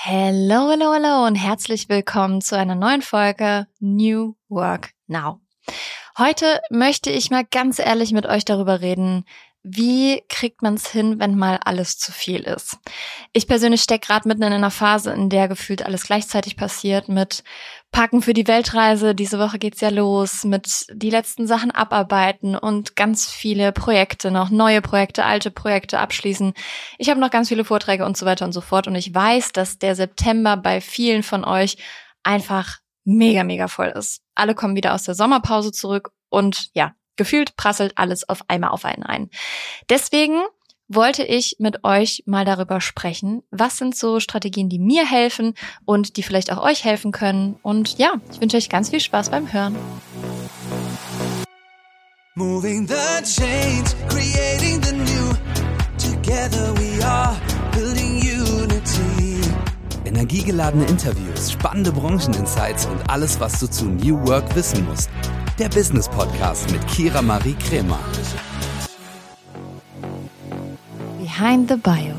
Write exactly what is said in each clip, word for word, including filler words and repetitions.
Hello, hello, hello und herzlich willkommen zu einer neuen Folge New Work Now. Heute möchte ich mal ganz ehrlich mit euch darüber reden, wie kriegt man es hin, wenn mal alles zu viel ist. Ich persönlich stecke gerade mitten in einer Phase, in der gefühlt alles gleichzeitig passiert, mit Packen für die Weltreise, diese Woche geht's ja los, mit die letzten Sachen abarbeiten und ganz viele Projekte noch, neue Projekte, alte Projekte abschließen. Ich habe noch ganz viele Vorträge und so weiter und so fort und ich weiß, dass der September bei vielen von euch einfach mega, mega voll ist. Alle kommen wieder aus der Sommerpause zurück und ja, gefühlt prasselt alles auf einmal auf einen ein. Deswegen wollte ich mit euch mal darüber sprechen, was sind so Strategien, die mir helfen und die vielleicht auch euch helfen können. Und ja, ich wünsche euch ganz viel Spaß beim Hören. Moving the chains, creating the new. Together we are building unity. Energiegeladene Interviews, spannende Brancheninsights und alles, was du zu New Work wissen musst. Der Business Podcast mit Kira Marie Kremer. Behind the Bio.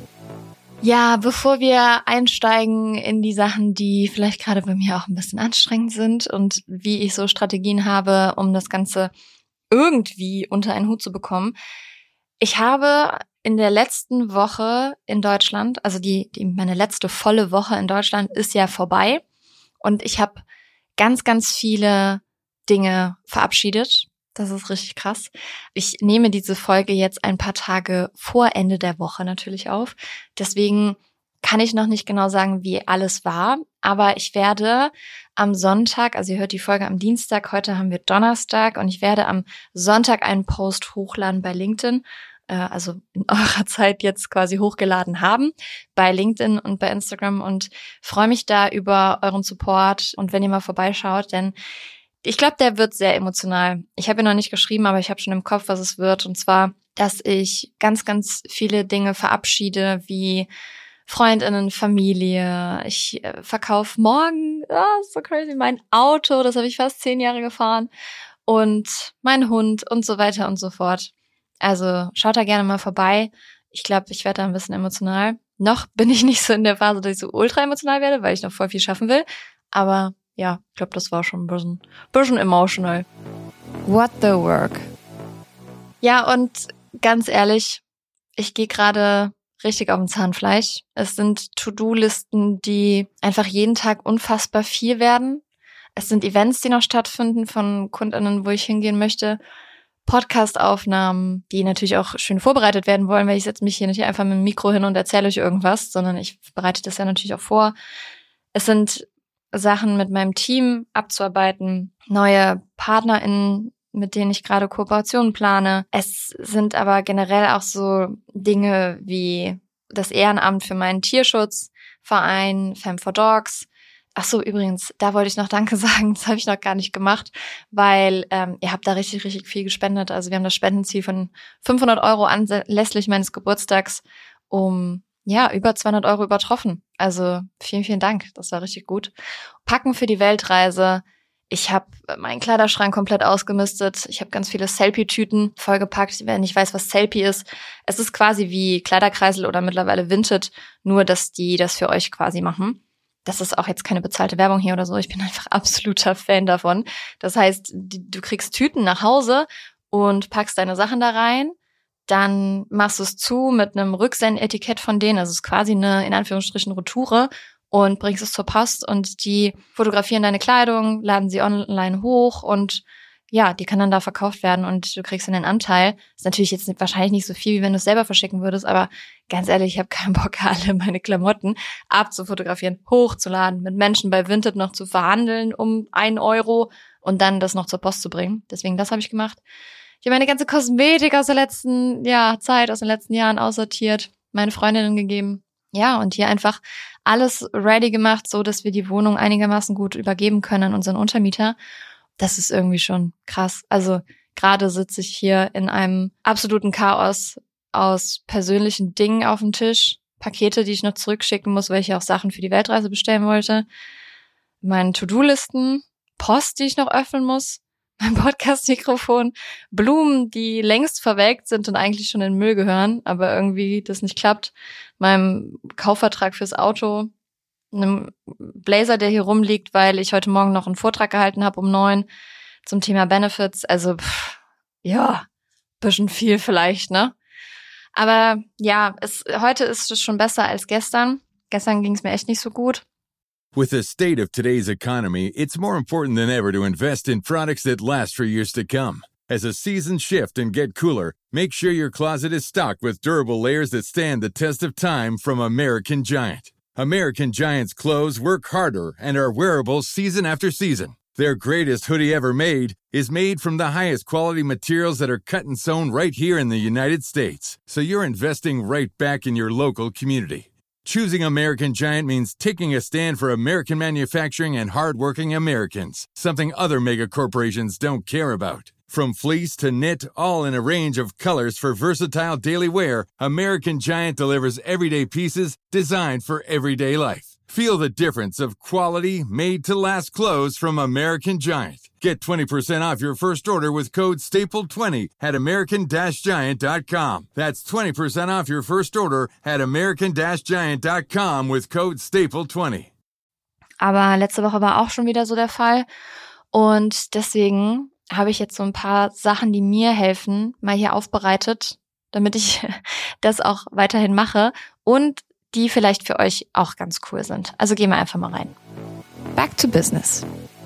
Ja, bevor wir einsteigen in die Sachen, die vielleicht gerade bei mir auch ein bisschen anstrengend sind und wie ich so Strategien habe, um das Ganze irgendwie unter einen Hut zu bekommen. Ich habe in der letzten Woche in Deutschland, also die, die meine letzte volle Woche in Deutschland ist ja vorbei und ich habe ganz, ganz viele Dinge verabschiedet. Das ist richtig krass. Ich nehme diese Folge jetzt ein paar Tage vor Ende der Woche natürlich auf. Deswegen kann ich noch nicht genau sagen, wie alles war. Aber ich werde am Sonntag, also ihr hört die Folge am Dienstag, heute haben wir Donnerstag und ich werde am Sonntag einen Post hochladen bei LinkedIn, äh, also in eurer Zeit jetzt quasi hochgeladen haben, bei LinkedIn und bei Instagram und freue mich da über euren Support und wenn ihr mal vorbeischaut, denn ich glaube, der wird sehr emotional. Ich habe ihn noch nicht geschrieben, aber ich habe schon im Kopf, was es wird. Und zwar, dass ich ganz, ganz viele Dinge verabschiede, wie FreundInnen, Familie. Ich äh, verkaufe morgen, oh, so crazy, mein Auto, das habe ich fast zehn Jahre gefahren. Und mein Hund und so weiter und so fort. Also schaut da gerne mal vorbei. Ich glaube, ich werde da ein bisschen emotional. Noch bin ich nicht so in der Phase, dass ich so ultra emotional werde, weil ich noch voll viel schaffen will. Aber ja, ich glaube, das war schon ein bisschen, bisschen emotional. What the work? Ja, und ganz ehrlich, ich gehe gerade richtig auf dem Zahnfleisch. Es sind To-Do-Listen, die einfach jeden Tag unfassbar viel werden. Es sind Events, die noch stattfinden von KundInnen, wo ich hingehen möchte. Podcast-Aufnahmen, die natürlich auch schön vorbereitet werden wollen, weil ich setze mich hier nicht einfach mit dem Mikro hin und erzähle euch irgendwas, sondern ich bereite das ja natürlich auch vor. Es sind Sachen mit meinem Team abzuarbeiten, neue PartnerInnen, mit denen ich gerade Kooperationen plane. Es sind aber generell auch so Dinge wie das Ehrenamt für meinen Tierschutzverein, Femme for Dogs. Ach so, übrigens, da wollte ich noch Danke sagen, das habe ich noch gar nicht gemacht, weil ähm, ihr habt da richtig, richtig viel gespendet. Also wir haben das Spendenziel von fünfhundert Euro anlässlich meines Geburtstags um ja, über zweihundert Euro übertroffen. Also vielen, vielen Dank. Das war richtig gut. Packen für die Weltreise. Ich habe meinen Kleiderschrank komplett ausgemistet. Ich habe ganz viele Selfie-Tüten vollgepackt. Wer nicht weiß, was Selfie ist. Es ist quasi wie Kleiderkreisel oder mittlerweile Vinted, nur dass die das für euch quasi machen. Das ist auch jetzt keine bezahlte Werbung hier oder so. Ich bin einfach absoluter Fan davon. Das heißt, du kriegst Tüten nach Hause und packst deine Sachen da rein. Dann machst du es zu mit einem Rücksendetikett von denen, also es ist quasi eine, in Anführungsstrichen, Retoure und bringst es zur Post und die fotografieren deine Kleidung, laden sie online hoch und ja, die kann dann da verkauft werden und du kriegst dann den Anteil. Ist natürlich jetzt nicht, wahrscheinlich nicht so viel, wie wenn du es selber verschicken würdest, aber ganz ehrlich, ich habe keinen Bock, alle meine Klamotten abzufotografieren, hochzuladen, mit Menschen bei Vinted noch zu verhandeln um einen Euro und dann das noch zur Post zu bringen. Deswegen, das habe ich gemacht. Ich habe meine ganze Kosmetik aus der letzten ja, Zeit, aus den letzten Jahren aussortiert, meine Freundinnen gegeben. Ja, und hier einfach alles ready gemacht, so dass wir die Wohnung einigermaßen gut übergeben können an unseren Untermieter. Das ist irgendwie schon krass. Also gerade sitze ich hier in einem absoluten Chaos aus persönlichen Dingen auf dem Tisch. Pakete, die ich noch zurückschicken muss, weil ich ja auch Sachen für die Weltreise bestellen wollte. Meine To-Do-Listen, Post, die ich noch öffnen muss. Mein Podcast-Mikrofon, Blumen, die längst verwelkt sind und eigentlich schon in den Müll gehören, aber irgendwie das nicht klappt. Meinem Kaufvertrag fürs Auto, einem Blazer, der hier rumliegt, weil ich heute Morgen noch einen Vortrag gehalten habe um neun zum Thema Benefits. Also pff, ja, bisschen viel vielleicht, ne? Aber ja, es, heute ist es schon besser als gestern. Gestern ging es mir echt nicht so gut. With the state of today's economy, it's more important than ever to invest in products that last for years to come. As the seasons shift and get cooler, make sure your closet is stocked with durable layers that stand the test of time from American Giant. American Giant's clothes work harder and are wearable season after season. Their greatest hoodie ever made is made from the highest quality materials that are cut and sewn right here in the United States. So you're investing right back in your local community. Choosing American Giant means taking a stand for American manufacturing and hardworking Americans, something other mega corporations don't care about. From fleece to knit, all in a range of colors for versatile daily wear, American Giant delivers everyday pieces designed for everyday life. Feel the difference of quality, made-to-last clothes from American Giant. Get twenty percent off your first order with code staple twenty at american giant dot com. That's twenty percent off your first order at american giant dot com with code staple twenty. Aber letzte Woche war auch schon wieder so der Fall. Und deswegen habe ich jetzt so ein paar Sachen, die mir helfen, mal hier aufbereitet, damit ich das auch weiterhin mache und die vielleicht für euch auch ganz cool sind. Also gehen wir einfach mal rein. Back to business.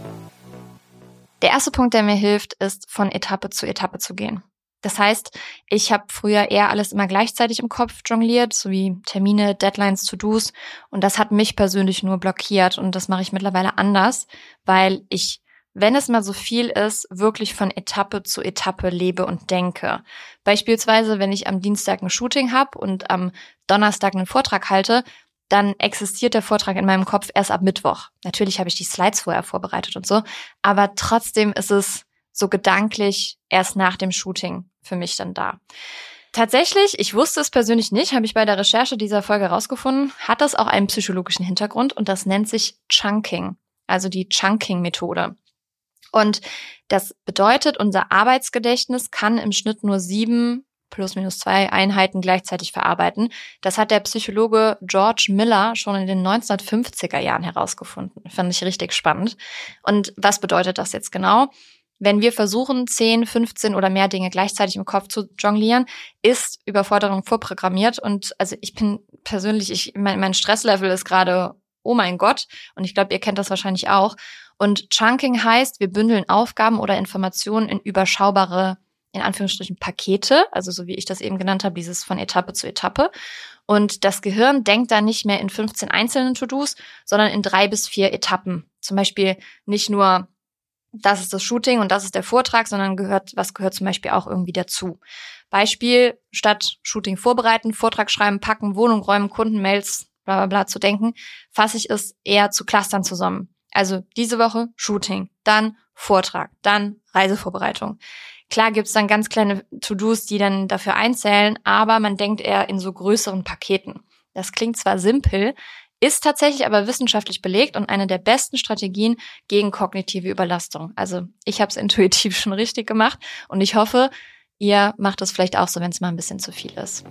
Der erste Punkt, der mir hilft, ist, von Etappe zu Etappe zu gehen. Das heißt, ich habe früher eher alles immer gleichzeitig im Kopf jongliert, so wie Termine, Deadlines, To-Dos. Und das hat mich persönlich nur blockiert. Und das mache ich mittlerweile anders, weil ich, wenn es mal so viel ist, wirklich von Etappe zu Etappe lebe und denke. Beispielsweise, wenn ich am Dienstag ein Shooting habe und am Donnerstag einen Vortrag halte, dann existiert der Vortrag in meinem Kopf erst ab Mittwoch. Natürlich habe ich die Slides vorher vorbereitet und so, aber trotzdem ist es so gedanklich erst nach dem Shooting für mich dann da. Tatsächlich, ich wusste es persönlich nicht, habe ich bei der Recherche dieser Folge rausgefunden, hat das auch einen psychologischen Hintergrund und das nennt sich Chunking, also die Chunking-Methode. Und das bedeutet, unser Arbeitsgedächtnis kann im Schnitt nur sieben plus minus zwei Einheiten gleichzeitig verarbeiten. Das hat der Psychologe George Miller schon in den neunzehnhundertfünfziger Jahren herausgefunden. Fand ich richtig spannend. Und was bedeutet das jetzt genau? Wenn wir versuchen, zehn, fünfzehn oder mehr Dinge gleichzeitig im Kopf zu jonglieren, ist Überforderung vorprogrammiert. Und also ich bin persönlich, ich mein, mein Stresslevel ist gerade, oh mein Gott. Und ich glaube, ihr kennt das wahrscheinlich auch. Und Chunking heißt, wir bündeln Aufgaben oder Informationen in überschaubare, in Anführungsstrichen, Pakete, also so wie ich das eben genannt habe, dieses von Etappe zu Etappe. Und das Gehirn denkt dann nicht mehr in fünfzehn einzelnen To-Dos, sondern in drei bis vier Etappen. Zum Beispiel nicht nur, das ist das Shooting und das ist der Vortrag, sondern gehört, was gehört zum Beispiel auch irgendwie dazu. Beispiel, statt Shooting vorbereiten, Vortrag schreiben, packen, Wohnung räumen, Kundenmails, bla bla bla zu denken, fasse ich es eher zu Clustern zusammen. Also diese Woche Shooting, dann Vortrag, dann Reisevorbereitung. Klar gibt's dann ganz kleine To-Dos, die dann dafür einzählen, aber man denkt eher in so größeren Paketen. Das klingt zwar simpel, ist tatsächlich aber wissenschaftlich belegt und eine der besten Strategien gegen kognitive Überlastung. Also ich habe es intuitiv schon richtig gemacht und ich hoffe, ihr macht es vielleicht auch so, wenn es mal ein bisschen zu viel ist.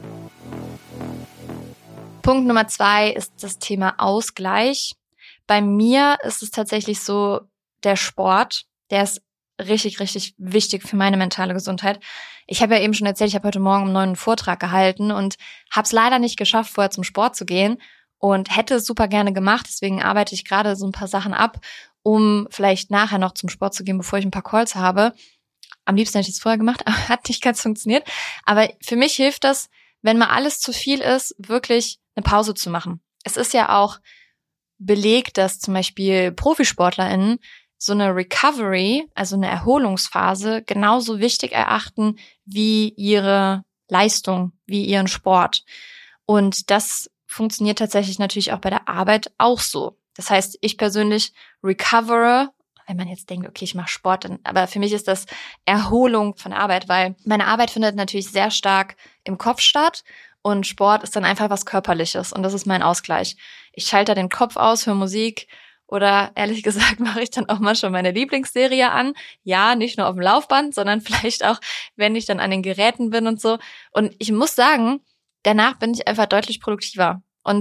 Punkt Nummer zwei ist das Thema Ausgleich. Bei mir ist es tatsächlich so, der Sport, der ist richtig, richtig wichtig für meine mentale Gesundheit. Ich habe ja eben schon erzählt, ich habe heute Morgen um neun einen Vortrag gehalten und habe es leider nicht geschafft, vorher zum Sport zu gehen und hätte es super gerne gemacht. Deswegen arbeite ich gerade so ein paar Sachen ab, um vielleicht nachher noch zum Sport zu gehen, bevor ich ein paar Calls habe. Am liebsten hätte ich es vorher gemacht, aber hat nicht ganz funktioniert. Aber für mich hilft das, wenn mal alles zu viel ist, wirklich eine Pause zu machen. Es ist ja auch belegt, dass zum Beispiel ProfisportlerInnen so eine Recovery, also eine Erholungsphase, genauso wichtig erachten wie ihre Leistung, wie ihren Sport. Und das funktioniert tatsächlich natürlich auch bei der Arbeit auch so. Das heißt, ich persönlich recovere, wenn man jetzt denkt, okay, ich mache Sport, dann, aber für mich ist das Erholung von der Arbeit, weil meine Arbeit findet natürlich sehr stark im Kopf statt und Sport ist dann einfach was Körperliches und das ist mein Ausgleich. Ich schalte den Kopf aus, höre Musik, oder ehrlich gesagt mache ich dann auch mal schon meine Lieblingsserie an. Ja, nicht nur auf dem Laufband, sondern vielleicht auch, wenn ich dann an den Geräten bin und so. Und ich muss sagen, danach bin ich einfach deutlich produktiver. Und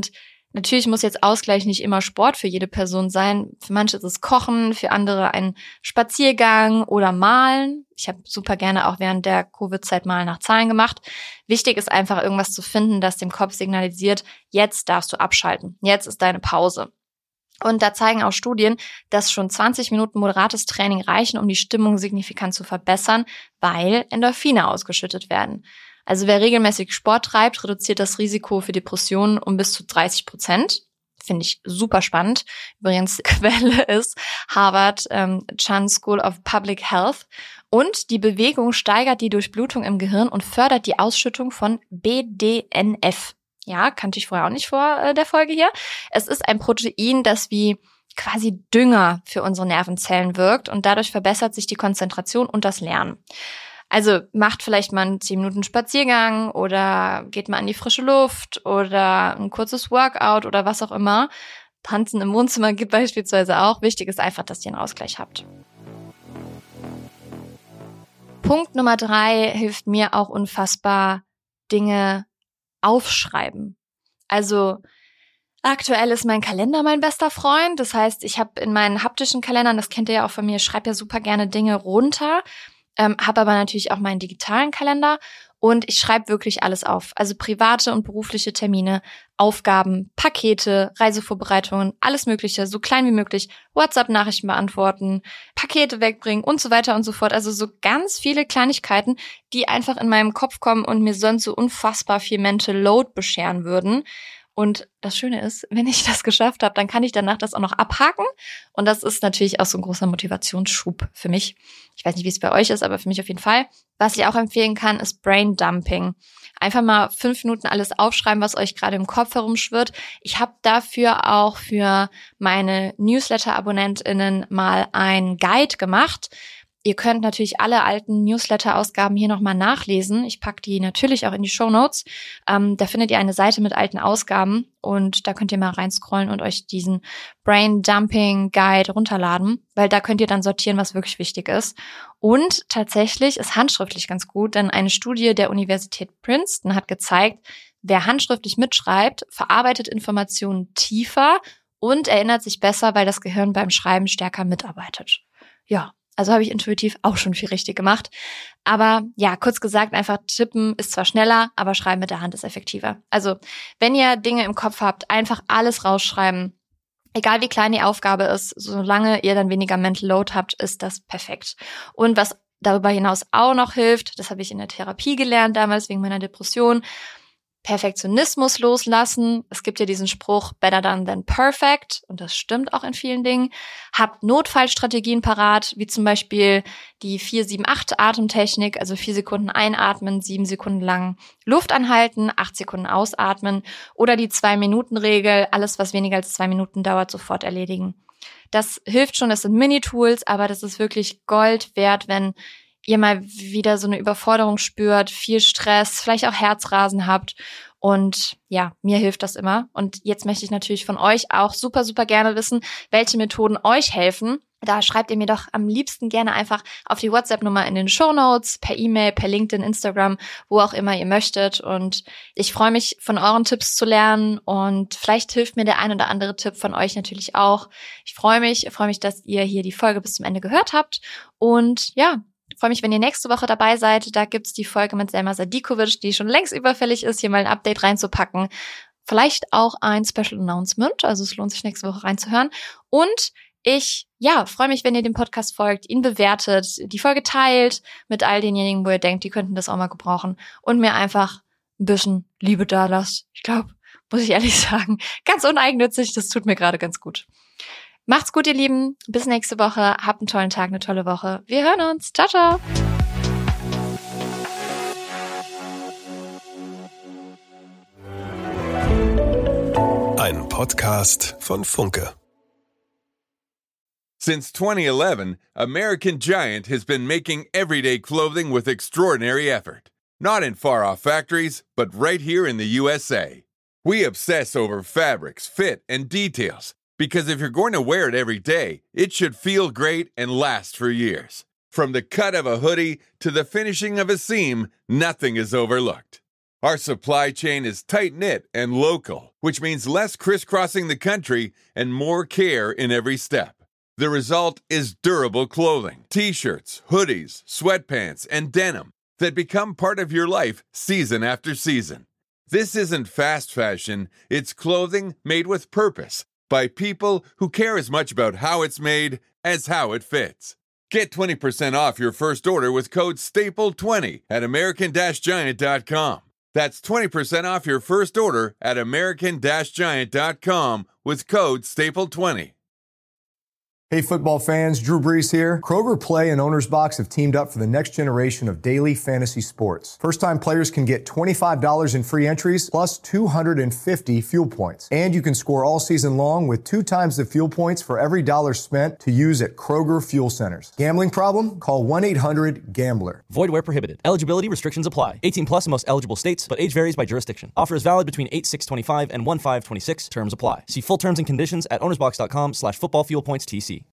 Natürlich muss jetzt Ausgleich nicht immer Sport für jede Person sein. Für manche ist es Kochen, für andere ein Spaziergang oder Malen. Ich habe super gerne auch während der Covid-Zeit Malen nach Zahlen gemacht. Wichtig ist einfach, irgendwas zu finden, das dem Kopf signalisiert, jetzt darfst du abschalten, jetzt ist deine Pause. Und da zeigen auch Studien, dass schon zwanzig Minuten moderates Training reichen, um die Stimmung signifikant zu verbessern, weil Endorphine ausgeschüttet werden. Also wer regelmäßig Sport treibt, reduziert das Risiko für Depressionen um bis zu dreißig Prozent. Finde ich super spannend. Übrigens, Quelle ist Harvard ähm, Chan School of Public Health. Und die Bewegung steigert die Durchblutung im Gehirn und fördert die Ausschüttung von B D N F. Ja, kannte ich vorher auch nicht vor äh, der Folge hier. Es ist ein Protein, das wie quasi Dünger für unsere Nervenzellen wirkt und dadurch verbessert sich die Konzentration und das Lernen. Also macht vielleicht mal einen zehn Minuten Spaziergang oder geht mal in die frische Luft oder ein kurzes Workout oder was auch immer. Tanzen im Wohnzimmer gibt beispielsweise auch. Wichtig ist einfach, dass ihr einen Ausgleich habt. Punkt Nummer drei hilft mir auch unfassbar, Dinge aufschreiben. Also aktuell ist mein Kalender mein bester Freund. Das heißt, ich habe in meinen haptischen Kalendern, das kennt ihr ja auch von mir, ich schreibe ja super gerne Dinge runter. Ähm, habe aber natürlich auch meinen digitalen Kalender und ich schreibe wirklich alles auf. Also private und berufliche Termine, Aufgaben, Pakete, Reisevorbereitungen, alles Mögliche, so klein wie möglich, WhatsApp-Nachrichten beantworten, Pakete wegbringen und so weiter und so fort. Also so ganz viele Kleinigkeiten, die einfach in meinem Kopf kommen und mir sonst so unfassbar viel Mental Load bescheren würden. Und das Schöne ist, wenn ich das geschafft habe, dann kann ich danach das auch noch abhaken. Und das ist natürlich auch so ein großer Motivationsschub für mich. Ich weiß nicht, wie es bei euch ist, aber für mich auf jeden Fall. Was ich auch empfehlen kann, ist Brain Dumping. Einfach mal fünf Minuten alles aufschreiben, was euch gerade im Kopf herumschwirrt. Ich habe dafür auch für meine Newsletter-AbonnentInnen mal einen Guide gemacht. Ihr könnt natürlich alle alten Newsletter-Ausgaben hier nochmal nachlesen. Ich packe die natürlich auch in die Shownotes. Ähm, da findet ihr eine Seite mit alten Ausgaben und da könnt ihr mal reinscrollen und euch diesen Brain-Dumping-Guide runterladen, weil da könnt ihr dann sortieren, was wirklich wichtig ist. Und tatsächlich ist handschriftlich ganz gut, denn eine Studie der Universität Princeton hat gezeigt, wer handschriftlich mitschreibt, verarbeitet Informationen tiefer und erinnert sich besser, weil das Gehirn beim Schreiben stärker mitarbeitet. Ja. Also habe ich intuitiv auch schon viel richtig gemacht. Aber ja, kurz gesagt, einfach tippen ist zwar schneller, aber schreiben mit der Hand ist effektiver. Also wenn ihr Dinge im Kopf habt, einfach alles rausschreiben. Egal wie klein die Aufgabe ist, solange ihr dann weniger Mental Load habt, ist das perfekt. Und was darüber hinaus auch noch hilft, das habe ich in der Therapie gelernt damals wegen meiner Depression, Perfektionismus loslassen. Es gibt ja diesen Spruch, better done than perfect. Und das stimmt auch in vielen Dingen. Habt Notfallstrategien parat, wie zum Beispiel die vier sieben acht Atemtechnik, also vier Sekunden einatmen, sieben Sekunden lang Luft anhalten, acht Sekunden ausatmen. Oder die Zwei-Minuten-Regel, alles was weniger als zwei Minuten dauert, sofort erledigen. Das hilft schon, das sind Mini-Tools, aber das ist wirklich Gold wert, wenn ihr mal wieder so eine Überforderung spürt, viel Stress, vielleicht auch Herzrasen habt. Und ja, mir hilft das immer. Und jetzt möchte ich natürlich von euch auch super, super gerne wissen, welche Methoden euch helfen. Da schreibt ihr mir doch am liebsten gerne einfach auf die WhatsApp-Nummer in den Shownotes, per E-Mail, per LinkedIn, Instagram, wo auch immer ihr möchtet. Und ich freue mich, von euren Tipps zu lernen. Und vielleicht hilft mir der ein oder andere Tipp von euch natürlich auch. Ich freue mich, ich freue mich, dass ihr hier die Folge bis zum Ende gehört habt. Und ja, ich freue mich, wenn ihr nächste Woche dabei seid. Da gibt's die Folge mit Selma Sadikovic, die schon längst überfällig ist, hier mal ein Update reinzupacken. Vielleicht auch ein Special Announcement, also es lohnt sich nächste Woche reinzuhören. Und ich, ja, freue mich, wenn ihr dem Podcast folgt, ihn bewertet, die Folge teilt mit all denjenigen, wo ihr denkt, die könnten das auch mal gebrauchen und mir einfach ein bisschen Liebe da lasst. Ich glaube, muss ich ehrlich sagen, ganz uneigennützig, das tut mir gerade ganz gut. Macht's gut, ihr Lieben. Bis nächste Woche. Habt einen tollen Tag, eine tolle Woche. Wir hören uns. Ciao, ciao. Ein Podcast von Funke. Since twenty eleven, American Giant has been making everyday clothing with extraordinary effort. Not in far-off factories, but right here in the U S A. We obsess over fabrics, fit, and details. Because if you're going to wear it every day, it should feel great and last for years. From the cut of a hoodie to the finishing of a seam, nothing is overlooked. Our supply chain is tight-knit and local, which means less crisscrossing the country and more care in every step. The result is durable clothing, t-shirts, hoodies, sweatpants, and denim that become part of your life season after season. This isn't fast fashion, it's clothing made with purpose by people who care as much about how it's made as how it fits. Get twenty percent off your first order with code staple twenty at american giant dot com. That's twenty percent off your first order at american giant dot com with code staple twenty. Hey football fans, Drew Brees here. Kroger Play and Owner's Box have teamed up for the next generation of daily fantasy sports. First-time players can get twenty-five dollars in free entries plus two hundred fifty fuel points. And you can score all season long with two times the fuel points for every dollar spent to use at Kroger Fuel Centers. Gambling problem? Call one eight hundred gambler. Void where prohibited. Eligibility restrictions apply. eighteen plus in most eligible states, but age varies by jurisdiction. Offer is valid between eight six twenty-five and one five twenty-six. Terms apply. See full terms and conditions at ownersbox dot com slash football fuel points T C.